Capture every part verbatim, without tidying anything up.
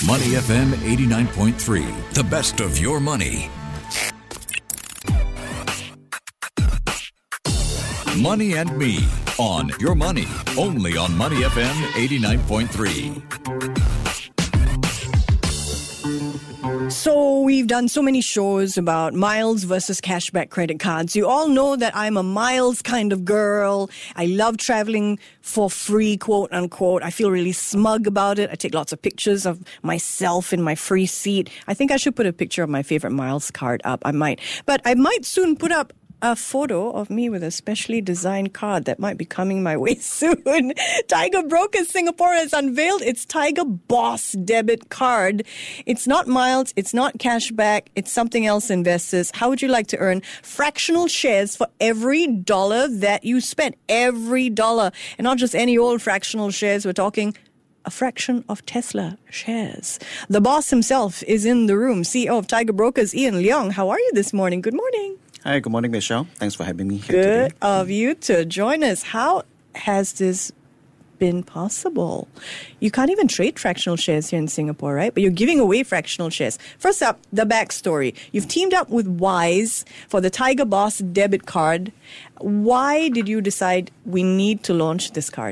Money F M eighty-nine point three, the best of your money. Money and Me on Your Money, only on Money F M eighty-nine point three. So we've done so many shows about miles versus cashback credit cards. You all know that I'm a miles kind of girl. I love traveling for free, quote unquote. I feel really smug about it. I take lots of pictures of myself in my free seat. I think I should put a picture of my favorite miles card up. I might. But I might soon put up a photo of me with a specially designed card that might be coming my way soon. Tiger Brokers Singapore has unveiled its Tiger Boss debit card. It's not miles, it's not cashback, it's something else, investors. How would you like to earn fractional shares for every dollar that you spend? Every dollar. And not just any old fractional shares, we're talking a fraction of Tesla shares. The boss himself is in the room. C E O of Tiger Brokers, Ian Leong. How are you this morning? Good morning. Hi, good morning, Michelle. Thanks for having me here Good today. Good of you to join us. How has this been possible? You can't even trade fractional shares here in Singapore, right? But you're giving away fractional shares. First up, the backstory. You've teamed up with Wise for the Tiger Boss debit card. Why did you decide we need to launch this card?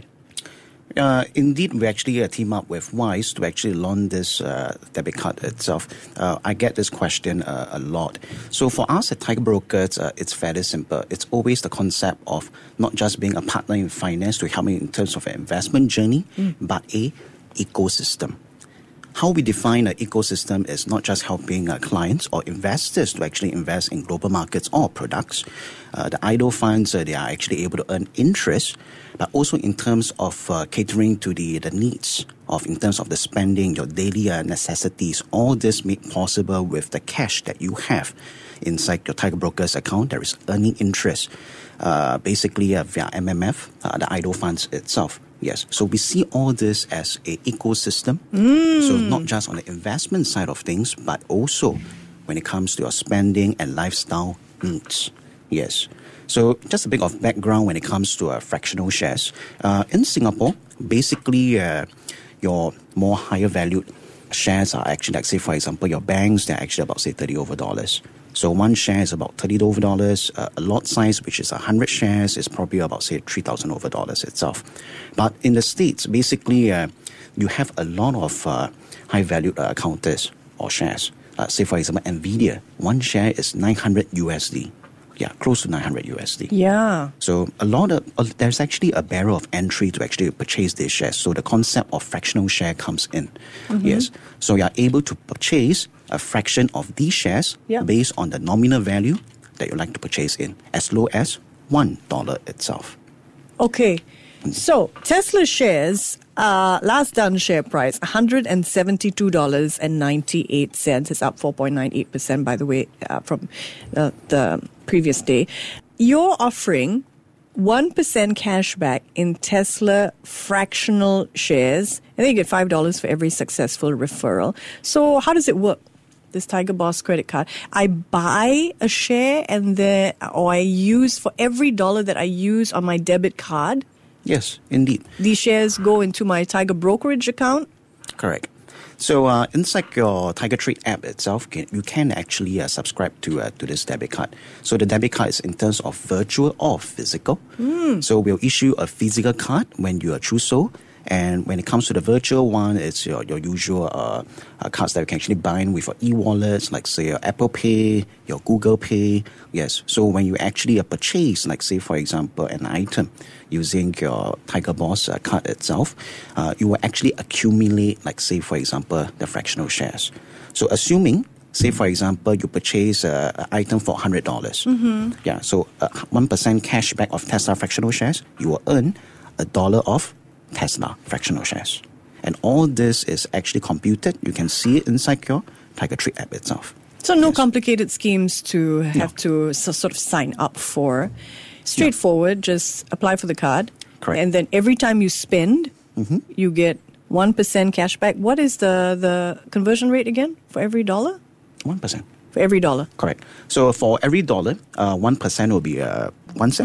Uh, indeed, we actually uh, team up with Wise to actually launch this uh, debit card itself. Uh, I get this question uh, a lot. So for us at Tiger Brokers, uh, it's fairly simple. It's always the concept of not just being a partner in finance to help me in terms of an investment journey, mm. but a ecosystem. How we define an ecosystem is not just helping uh, clients or investors to actually invest in global markets or products. Uh, the idle funds, uh, they are actually able to earn interest, but also in terms of uh, catering to the, the needs of, in terms of the spending, your daily uh, necessities. All this made possible with the cash that you have inside your Tiger Brokers account. There is earning interest, uh, basically uh, via M M F, uh, the idle funds itself. Yes, so we see all this as a ecosystem. Mm. So not just on the investment side of things, but also when it comes to your spending and lifestyle needs. Yes. So just a bit of background when it comes to uh, fractional shares. Uh, in Singapore, basically uh, your more higher valued shares are actually, like say for example, your banks, they're actually about say thirty over dollars. So one share is about thirty over dollars. Uh, a lot size, which is one hundred shares, is probably about, say, three thousand over dollars itself. But in the States, basically, uh, you have a lot of uh, high-valued uh, counters or shares. Uh, say, for example, NVIDIA, one share is nine hundred U S D. Yeah, close to nine hundred U S D. Yeah. So a lot of, uh, there's actually a barrier of entry to actually purchase these shares. So the concept of fractional share comes in. Mm-hmm. Yes. So you are able to purchase a fraction of these shares yeah. based on the nominal value that you like to purchase in, as low as one dollar itself. Okay. So Tesla shares, uh, last done share price, one hundred seventy-two dollars and ninety-eight cents. It's up four point nine eight percent, by the way, uh, from uh, the previous day. You're offering one percent cash back in Tesla fractional shares. And then you get five dollars for every successful referral. So how does it work? This Tiger Boss credit card. I buy a share and then, or I use for every dollar that I use on my debit card. Yes, indeed. These shares go into my Tiger brokerage account? Correct. So uh, inside your Tiger Trade app itself, you can actually uh, subscribe to uh, to this debit card. So the debit card is in terms of virtual or physical. Mm. So we'll issue a physical card when you choose so. And when it comes to the virtual one, it's your, your usual uh, uh, cards that you can actually bind with your e-wallets, like say your Apple Pay, your Google Pay. Yes. So when you actually uh, purchase, like say for example, an item using your Tiger Boss uh, card itself, uh, you will actually accumulate, like say for example, the fractional shares. So assuming, say for example, you purchase uh, an item for one hundred dollars. Mm-hmm. Yeah. So uh, one percent cash back of Tesla fractional shares, you will earn a dollar of Tesla fractional shares. And all this is actually computed. You can see it inside your Tiger Trade app itself. So no yes. complicated schemes to have no. to so, sort of sign up for. Straightforward, no. just apply for the card. Correct. And then every time you spend, mm-hmm. you get one percent cash back. What is the, the conversion rate again for every dollar? one percent. For every dollar? Correct. So for every dollar, uh, one percent will be uh, one cent.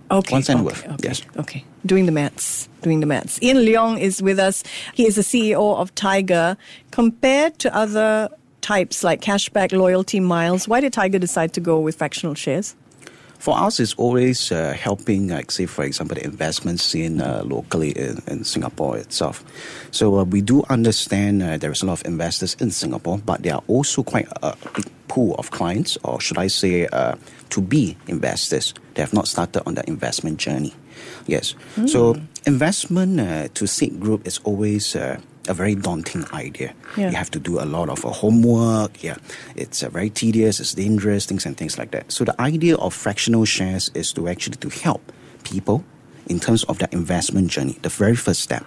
Okay. One cent okay, worth. Okay, yes. Okay. Doing the maths. Doing the maths. Ian Leong is with us. He is the C E O of Tiger. Compared to other types like cashback, loyalty, miles, why did Tiger decide to go with fractional shares? For us, it's always uh, helping, like, say, for example, the investment scene uh, locally in, in Singapore itself. So uh, we do understand uh, there is a lot of investors in Singapore, but there are also quite a big pool of clients, or should I say, uh, to-be investors. They have not started on the investment journey. Yes. Mm. So investment uh, to seed group is always uh, a very daunting idea. Yeah. You have to do a lot of uh, homework. Yeah, it's uh, very tedious, it's dangerous, things and things like that. So the idea of fractional shares is to actually to help people in terms of their investment journey, the very first step.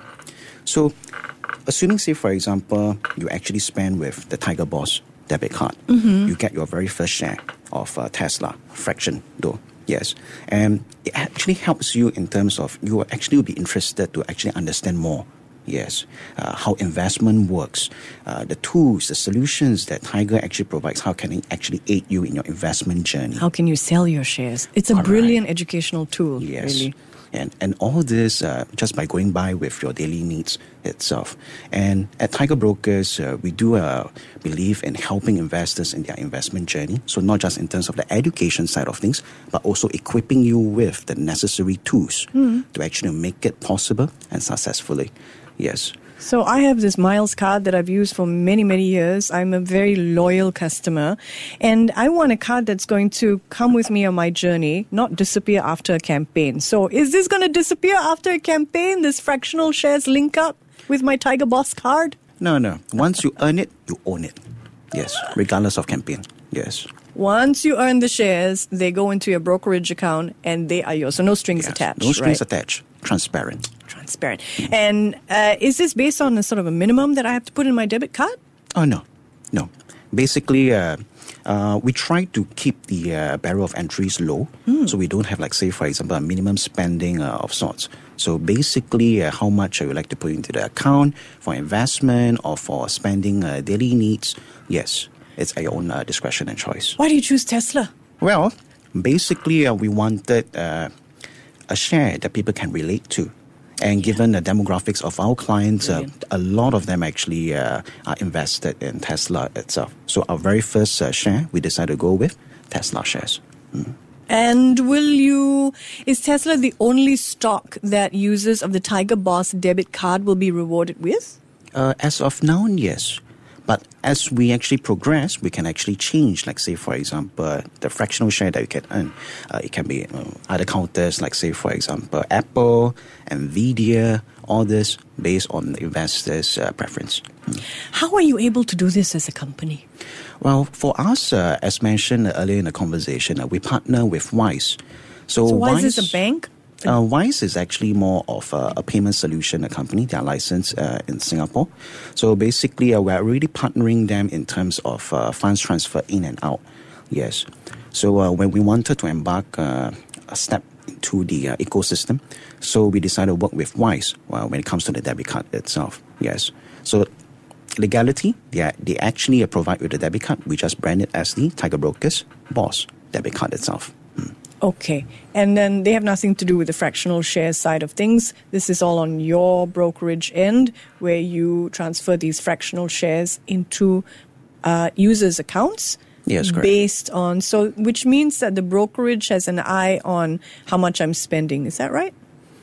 So assuming, say, for example, you actually spend with the Tiger Boss debit card, mm-hmm. you get your very first share of uh, Tesla, fraction though. Yes, and it actually helps you in terms of you will actually be interested to actually understand more. Yes, uh, how investment works, uh, the tools, the solutions that Tiger actually provides. How can it actually aid you in your investment journey? How can you sell your shares? It's a Correct. Brilliant educational tool. Yes. Really. And and all this uh, just by going by with your daily needs itself. And at Tiger Brokers, uh, we do uh, believe in helping investors in their investment journey. So not just in terms of the education side of things, but also equipping you with the necessary tools mm. to actually make it possible and successfully. Yes. So I have this Miles card that I've used for many, many years. I'm a very loyal customer. And I want a card that's going to come with me on my journey, not disappear after a campaign. So is this going to disappear after a campaign, this fractional shares link up with my Tiger Boss card? No, no. Once you earn it, you own it. Yes, regardless of campaign. Yes. Once you earn the shares, they go into your brokerage account and they are yours. So no strings Yes. attached. No strings right? attached. Transparent. Transparent. And uh, is this based on a sort of a minimum that I have to put in my debit card? Oh, no. No. Basically, uh, uh, we try to keep the uh, barrier of entries low. Mm. So we don't have, like, say, for example, a minimum spending uh, of sorts. So basically, uh, how much I would like to put into the account for investment or for spending uh, daily needs, yes, it's at your own uh, discretion and choice. Why do you choose Tesla? Well, basically, uh, we wanted uh, a share that people can relate to. And given the demographics of our clients, uh, a lot of them actually uh, are invested in Tesla itself. So our very first uh, share, we decided to go with Tesla shares. Mm. And will you, is Tesla the only stock that users of the Tiger Boss debit card will be rewarded with? Uh, as of now, yes. But as we actually progress, we can actually change, like, say, for example, the fractional share that you can earn. Uh, it can be uh, other counters, like, say, for example, Apple, NVIDIA, all this based on the investor's uh, preference. Hmm. How are you able to do this as a company? Well, for us, uh, as mentioned earlier in the conversation, uh, we partner with Wise. So, so Wise, Wise is a bank? Uh, Wise is actually more of a, a payment solution a company. They are licensed uh, in Singapore. So basically, uh, we're really partnering them in terms of uh, funds transfer in and out. Yes. So uh, when we wanted to embark uh, a step into the uh, ecosystem, so we decided to work with Wise uh, when it comes to the debit card itself. Yes. So legality, they, are, they actually uh, provide with the debit card. We just brand it as the Tiger Brokers Boss debit card itself. Hmm. Okay. And then they have nothing to do with the fractional share side of things. This is all on your brokerage end where you transfer these fractional shares into uh, users' accounts. Yes, correct. Based on, so which means that the brokerage has an eye on how much I'm spending. Is that right?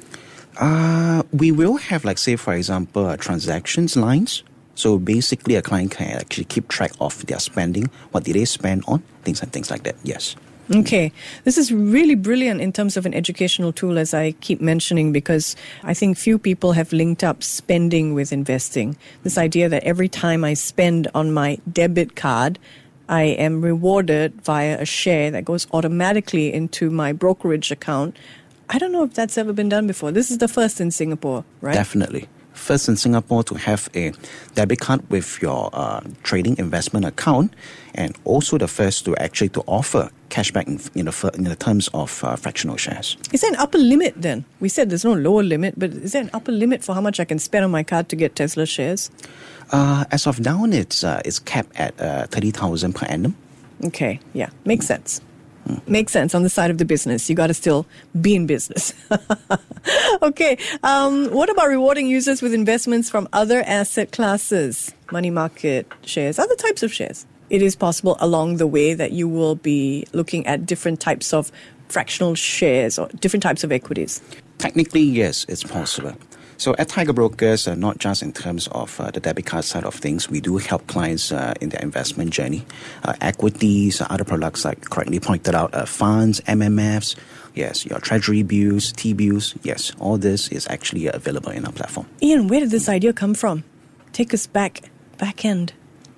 Uh, we will have, like, say, for example, uh, transactions lines. So basically, a client can actually keep track of their spending, what did they spend on, things and things like that. Yes. Okay. This is really brilliant in terms of an educational tool, as I keep mentioning, because I think few people have linked up spending with investing. This idea that every time I spend on my debit card, I am rewarded via a share that goes automatically into my brokerage account. I don't know if that's ever been done before. This is the first in Singapore, right? Definitely. First in Singapore to have a debit card with your uh, trading investment account, and also the first to actually to offer cashback in, in, the, in the terms of uh, fractional shares. Is there an upper limit then? We said there's no lower limit, but is there an upper limit for how much I can spend on my card to get Tesla shares? Uh, as of now, it's, uh, it's capped at uh, thirty thousand per annum. Okay, yeah, makes sense. Mm. Makes sense on the side of the business. You got to still be in business. Okay. Um, what about rewarding users with investments from other asset classes, money market shares, other types of shares? It is possible along the way that you will be looking at different types of fractional shares or different types of equities. Technically, yes, it's possible. So at Tiger Brokers, uh, not just in terms of uh, the debit card side of things, we do help clients uh, in their investment journey. Uh, equities, uh, other products like correctly pointed out, uh, funds, M M Fs, yes, your treasury bills, T-bills, yes, all this is actually available in our platform. Ian, where did this idea come from? Take us back, back end.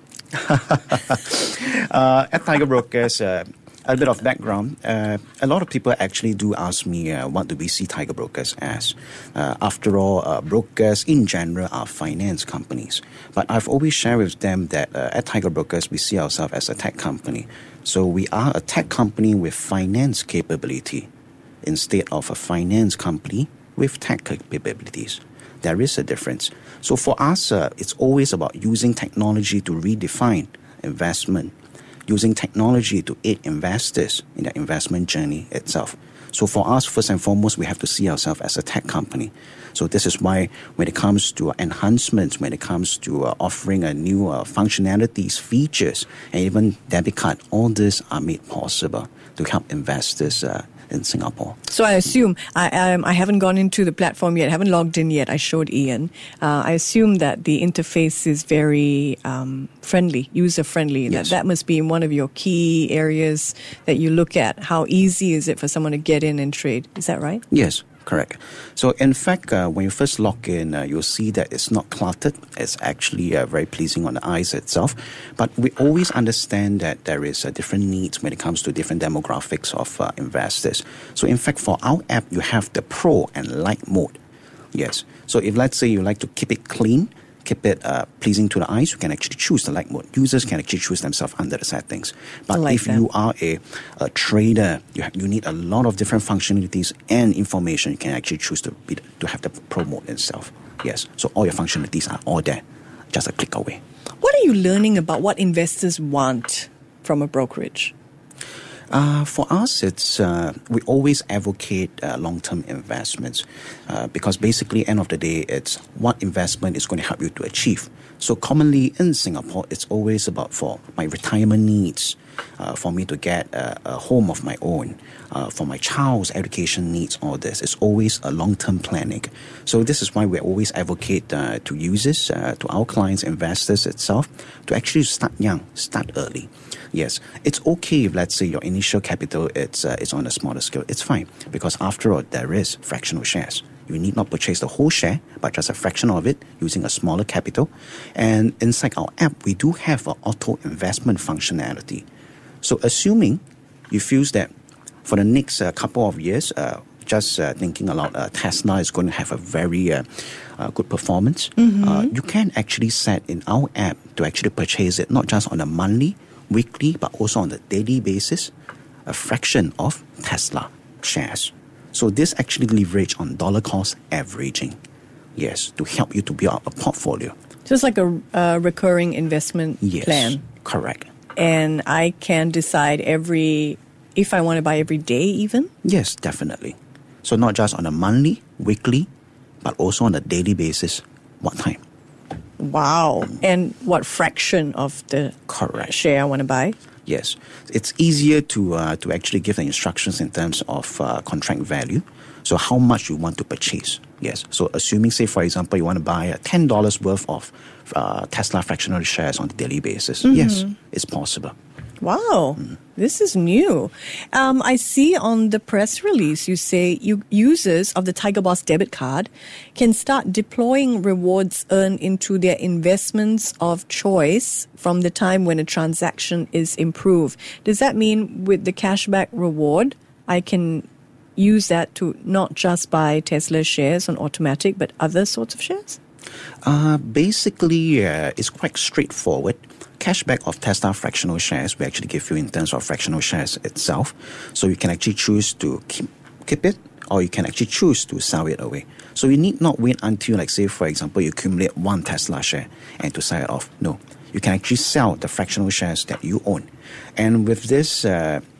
uh, at Tiger Brokers, uh, a bit of background. Uh, a lot of people actually do ask me, uh, what do we see Tiger Brokers as? Uh, after all, uh, brokers in general are finance companies. But I've always shared with them that uh, at Tiger Brokers, we see ourselves as a tech company. So we are a tech company with finance capability instead of a finance company with tech capabilities. There is a difference. So for us, uh, it's always about using technology to redefine investment, using technology to aid investors in their investment journey itself. So for us, first and foremost, we have to see ourselves as a tech company. So this is why when it comes to enhancements, when it comes to uh, offering a new uh, functionalities, features, and even debit card, all these are made possible to help investors uh, in Singapore. So I assume, I um, I haven't gone into the platform yet, haven't logged in yet. I showed Ian. Uh, I assume that the interface is very um, friendly, user-friendly. Yes. That, that must be one of your key areas that you look at. How easy is it for someone to get in and trade? Is that right? Yes. Correct. So, in fact, uh, when you first log in, uh, you'll see that it's not cluttered. It's actually uh, very pleasing on the eyes itself. But we always understand that there is uh, different needs when it comes to different demographics of uh, investors. So, in fact, for our app, you have the Pro and Light mode. Yes. So, if let's say you like to keep it clean, keep it uh, pleasing to the eyes, you can actually choose the light mode. Users can actually choose themselves under the settings. But like if that. you are a, a trader, you, ha- you need a lot of different functionalities and information. You can actually choose to be, to have the Pro mode itself. Yes, so all your functionalities are all there, just a click away. What are you learning about what investors want from a brokerage? Uh, for us, it's uh, we always advocate uh, long-term investments uh, because basically, end of the day, it's what investment is going to help you to achieve. So commonly in Singapore, it's always about for my retirement needs, uh, for me to get a, a home of my own, uh, for my child's education needs, all this. It's always a long-term planning. So this is why we always advocate uh, to users, uh, to our clients, investors itself, to actually start young, start early. Yes, it's okay if, let's say, your initial capital it's, uh, it's on a smaller scale. It's fine because, after all, there is fractional shares. You need not purchase the whole share, but just a fraction of it using a smaller capital. And inside our app, we do have an auto investment functionality. So assuming you feel that for the next uh, couple of years, uh, just uh, thinking about uh, Tesla is going to have a very uh, uh, good performance, mm-hmm. uh, you can actually set in our app to actually purchase it, not just on a monthly, weekly, but also on a daily basis, a fraction of Tesla shares. So this actually leverage on dollar cost averaging, yes, to help you to build up a portfolio. So it's like a, a recurring investment yes, plan. Correct. And I can decide every, if I want to buy every day even? Yes, definitely. So not just on a monthly, weekly, but also on a daily basis, what time. Wow. And what fraction of the Correct. share I want to buy? Yes. It's easier to uh, to actually give the instructions in terms of uh, contract value. So how much you want to purchase. Yes. So assuming, say, for example, you want to buy uh, ten dollars worth of uh, Tesla fractional shares on a daily basis. Mm-hmm. Yes, it's possible. Wow, mm. This is new. Um, I see on the press release you say you, users of the Tiger Boss debit card can start deploying rewards earned into their investments of choice from the time when a transaction is improved. Does that mean with the cashback reward, I can use that to not just buy Tesla shares on automatic, but other sorts of shares? Uh, basically, uh, it's quite straightforward. Cashback of Tesla fractional shares we actually give you in terms of fractional shares itself. So you can actually choose to keep, keep it, or you can actually choose to sell it away. So you need not wait until, like, say, for example, you accumulate one Tesla share and to sell it off. No, you can actually sell the fractional shares that you own. And with this uh,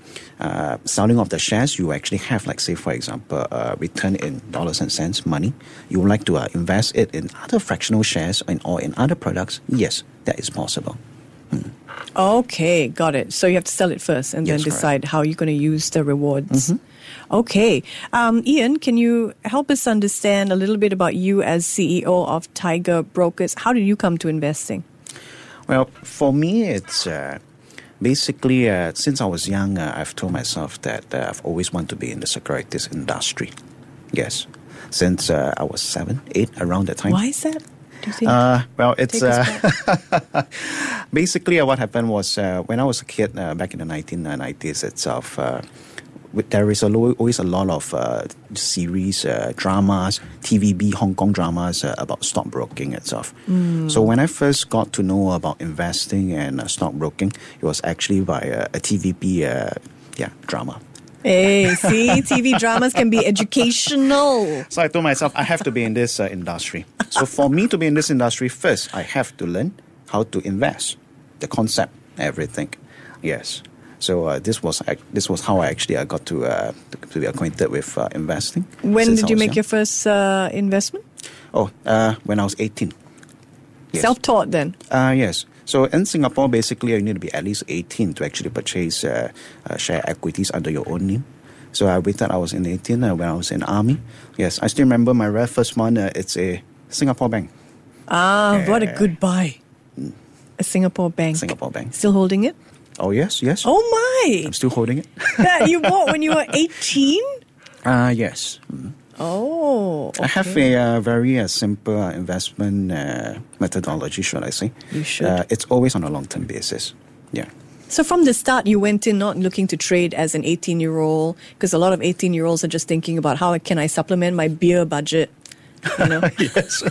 uh, selling of the shares, you actually have, like, say, for example, uh, return in dollars and cents money. You would like to uh, invest it in other fractional shares in, or in other products. Yes, that is possible. Hmm. Okay, got it. So you have to sell it first and Yes, then decide correct. how you're going to use the rewards. Mhm. Okay. Um, Ian, can you help us understand a little bit about you as C E O of Tiger Brokers? How did you come to investing? Well, for me, it's uh, basically, uh, since I was young, uh, I've told myself that uh, I've always wanted to be in the securities industry. Yes. Since uh, I was seven, eight, around that time. Why is that, do you think? Uh, well, it's Take us uh, basically uh, what happened was uh, when I was a kid uh, back in the nineteen nineties itself. Uh, with- there is a lo- always a lot of uh, series, uh, dramas, T V B, Hong Kong dramas uh, about stockbroking itself. So when I first got to know about investing and uh, stockbroking, it was actually by uh, a T V B, uh, yeah, drama. Hey, see, T V dramas can be educational. So I told myself, I have to be in this uh, industry. So for me to be in this industry, first, I have to learn how to invest, the concept, everything. Yes. So uh, this was ac- this was how I actually I got to uh, to, to be acquainted with uh, investing. When since did I you was make young. your first uh, investment? Oh, uh, when I was eighteen. Yes. Self-taught then? Uh, yes. So in Singapore, basically, you need to be at least eighteen to actually purchase uh, uh, share equities under your own name. So I waited. I was in eighteen uh, when I was in army. Yes, I still remember my very first one. Uh, it's a Singapore bank. Ah, what a Yeah. good buy. A Singapore bank. Singapore bank. Still holding it? Oh yes, yes. Oh my! I'm still holding it. That you bought when you were eighteen? Uh, yes. Mm. Oh, okay. I have a uh, very uh, simple uh, investment uh, methodology, should I say. You should. Uh, it's always on a long-term basis. Yeah. So from the start, you went in not looking to trade as an eighteen-year-old, because a lot of eighteen-year-olds are just thinking about how can I supplement my beer budget, you know? Yes.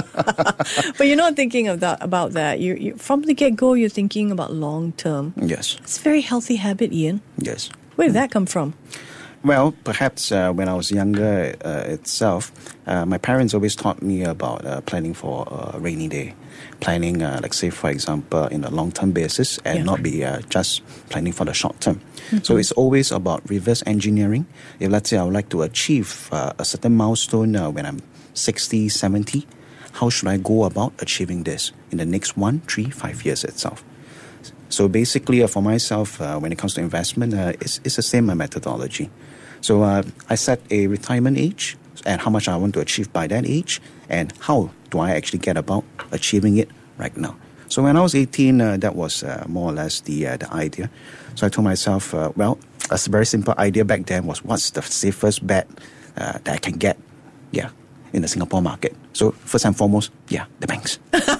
But you're not thinking of that, about that. You, you from the get-go, you're thinking about long-term. Yes. It's a very healthy habit, Ian. Yes. Where did that come from? Well, perhaps uh, when I was younger uh, itself, uh, my parents always taught me about uh, planning for a rainy day. Planning, uh, like say, for example, in a long-term basis and Yeah. not be uh, just planning for the short term. So it's always about reverse engineering. If let's say I would like to achieve uh, a certain milestone uh, when I'm sixty, seventy, how should I go about achieving this in the next one, three, five years itself? So basically, uh, for myself, uh, when it comes to investment, uh, it's, it's the same uh, methodology. So uh, I set a retirement age and how much I want to achieve by that age and how do I actually get about achieving it right now. So when I was eighteen, uh, that was uh, more or less the uh, the idea. So I told myself, uh, well, a very simple idea back then was what's the safest bet uh, that I can get, yeah, in the Singapore market. So first and foremost, yeah, the banks.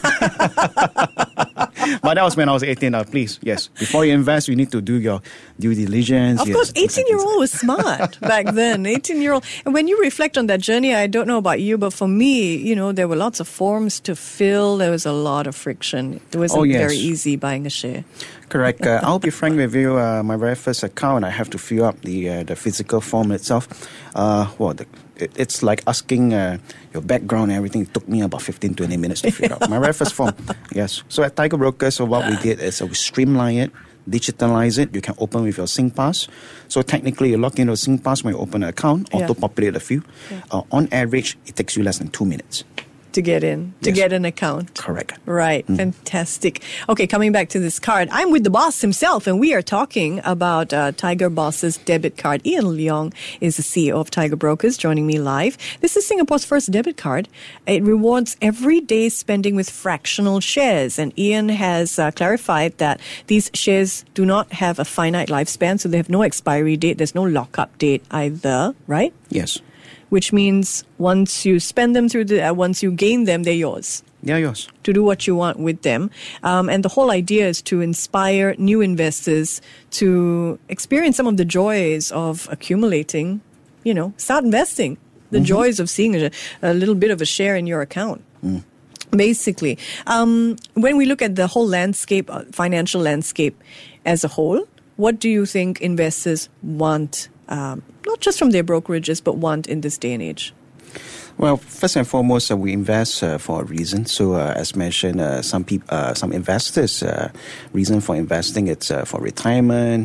But that was when I was eighteen. Uh, please, yes. Before you invest, you need to do your due diligence. Of yes, course, things like eighteen-year-old this. was smart back then. eighteen-year-old. And when you reflect on that journey, I don't know about you, but for me, you know, there were lots of forms to fill. There was a lot of friction. It wasn't Oh, yes. very easy buying a share. Correct. Uh, I'll be frank with you. Uh, my very first account, I have to fill up the uh, the physical form itself. Uh, well, the, it, it's like asking uh, your background and everything. It took me about fifteen, twenty minutes to fill up. My very first form. Yes. So at Tiger Brokers, so what we did is uh, we streamline it, digitalize it. You can open with your SingPass. So technically, you log into SingPass when you open an account, Yeah. auto-populate a few. Yeah. Uh, on average, it takes you less than two minutes. To get in, to Yes. get an account. Correct. Right. Fantastic. Okay, coming back to this card. I'm with the boss himself, and we are talking about uh, Tiger Boss's debit card. Ian Leong is the C E O of Tiger Brokers, joining me live. This is Singapore's first debit card. It rewards everyday spending with fractional shares. And Ian has uh, clarified that these shares do not have a finite lifespan, so they have no expiry date. There's no lockup date either, right? Yes. Which means once you spend them through the, uh, once you gain them, they're yours Yeah, yours. to do what you want with them. Um, and the whole idea is to inspire new investors to experience some of the joys of accumulating, you know, start investing, the joys of seeing a, a little bit of a share in your account. Basically, um, when we look at the whole landscape, uh, financial landscape as a whole, what do you think investors want, um, not just from their brokerages, but want in this day and age? Well, first and foremost, uh, we invest uh, for a reason. So, uh, as mentioned, uh, some people, uh, some investors, uh, reason for investing it's uh, for retirement,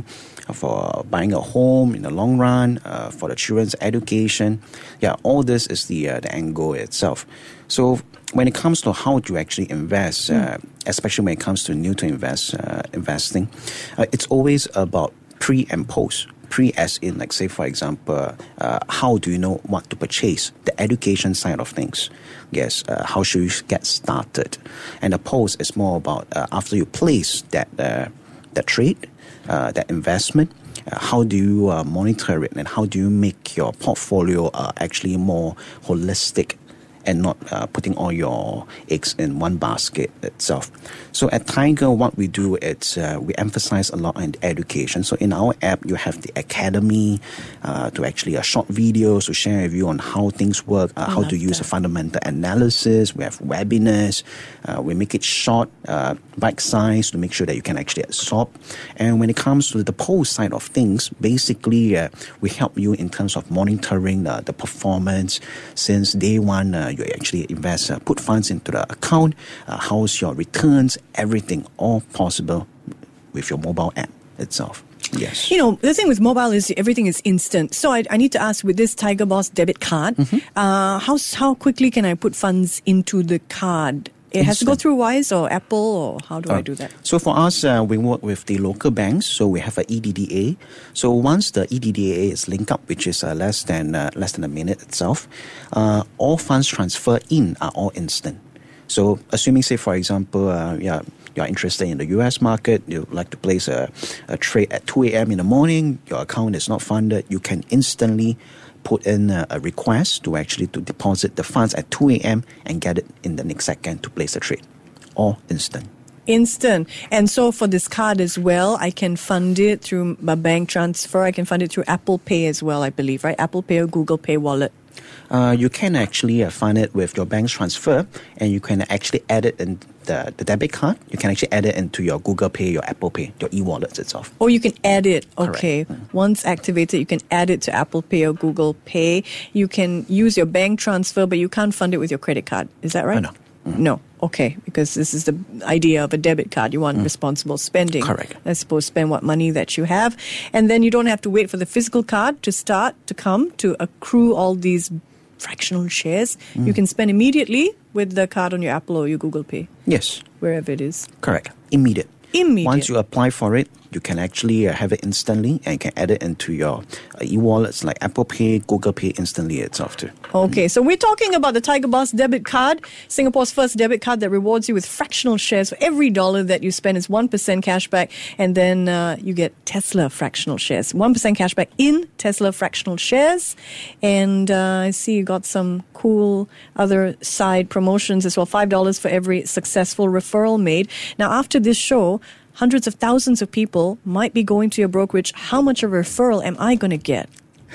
for buying a home in the long run, uh, for the children's education. Yeah, all this is the uh, the end goal itself. So when it comes to how to actually invest, mm. uh, especially when it comes to new to invest uh, investing, uh, it's always about pre and post. Pre as in, like say for example, uh, how do you know what to purchase? The education side of things. Yes, uh, how should you get started? And the post is more about uh, after you place that uh, that trade, uh, that investment, uh, how do you uh, monitor it, and how do you make your portfolio uh, actually more holistic and not uh, putting all your eggs in one basket itself. So at Tiger, what we do is uh, we emphasize a lot on education. So in our app, you have the academy uh, to actually uh, short videos to share with you on how things work, uh, how to use a fundamental analysis. We have webinars. Uh, we make it short, uh, bite-sized to make sure that you can actually absorb. And when it comes to the post side of things, basically uh, we help you in terms of monitoring the, the performance since day one. Uh, you actually invest, uh, put funds into the account, uh, how's your returns, everything, all possible with your mobile app itself. Yes. You know, the thing with mobile is everything is instant. So I, I need to ask, with this Tiger Boss debit card, mm-hmm. uh, how, how quickly can I put funds into the card? It has to go through Wise or Apple, or how do uh, I do that? So for us, uh, we work with the local banks. So we have a E D D A. So once the E D D A is linked up, which is uh, less than uh, less than a minute itself, uh, all funds transfer in are all instant. So assuming, say for example, uh, yeah, you're interested in the U S market, you like to place a, a trade at two a.m. in the morning, your account is not funded, you can instantly put in a, a request to actually to deposit the funds at two a.m. and get it in the next second to place the trade. All instant. Instant. And so for this card as well, I can fund it through my bank transfer. I can fund it through Apple Pay as well, I believe, right? Apple Pay or Google Pay wallet. Uh, you can actually uh, fund it with your bank's transfer, and you can actually add it in the, the debit card. You can actually add it into your Google Pay, your Apple Pay, your e-wallets itself. Oh, you can add it. Okay. Correct. Once activated, you can add it to Apple Pay or Google Pay. You can use your bank transfer, but you can't fund it with your credit card. Is that right? Oh, no. Mm-hmm. No. Okay. Because this is the idea of a debit card. You want mm. responsible spending. Correct. I suppose spend what money that you have. And then you don't have to wait for the physical card to start, to come, to accrue all these fractional shares. Mm. You can spend immediately with the card on your Apple or your Google Pay. Yes. Wherever it is. Correct. Immediate. Immediate. Once you apply for it, you can actually uh, have it instantly, and you can add it into your uh, e-wallets like Apple Pay, Google Pay instantly itself too. Okay, so we're talking about the Tiger Boss debit card, Singapore's first debit card that rewards you with fractional shares. For every dollar that you spend is one percent cashback, and then uh, you get Tesla fractional shares. one percent cashback in Tesla fractional shares. And uh, I see you got some cool other side promotions as well. five dollars for every successful referral made. Now, after this show, hundreds of thousands of people might be going to your brokerage. How much of a referral am I going to get?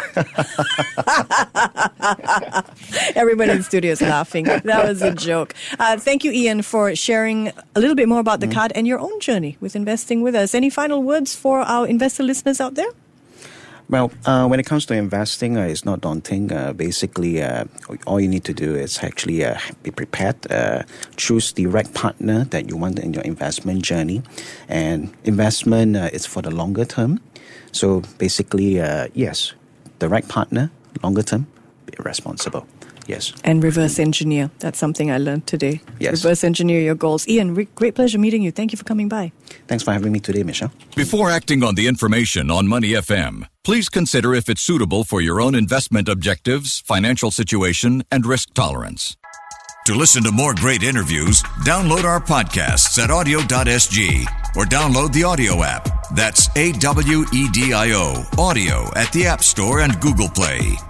Everybody in the studio is laughing. That was a joke. Uh, thank you, Ian, for sharing a little bit more about the mm. card and your own journey with investing with us. Any final words for our investor listeners out there? Well, uh, when it comes to investing, uh, it's not daunting. Uh, basically, uh, all you need to do is actually uh, be prepared. Uh, choose the right partner that you want in your investment journey. And investment uh, is for the longer term. So basically, uh, yes, the right partner, longer term, be responsible. Yes. And reverse engineer. That's something I learned today. Yes. Reverse engineer your goals. Ian, re- great pleasure meeting you. Thank you for coming by. Thanks for having me today, Michelle. Before acting on the information on Money F M, please consider if it's suitable for your own investment objectives, financial situation, and risk tolerance. To listen to more great interviews, download our podcasts at audio dot s g or download the audio app. That's A W E D I O, audio at the App Store and Google Play.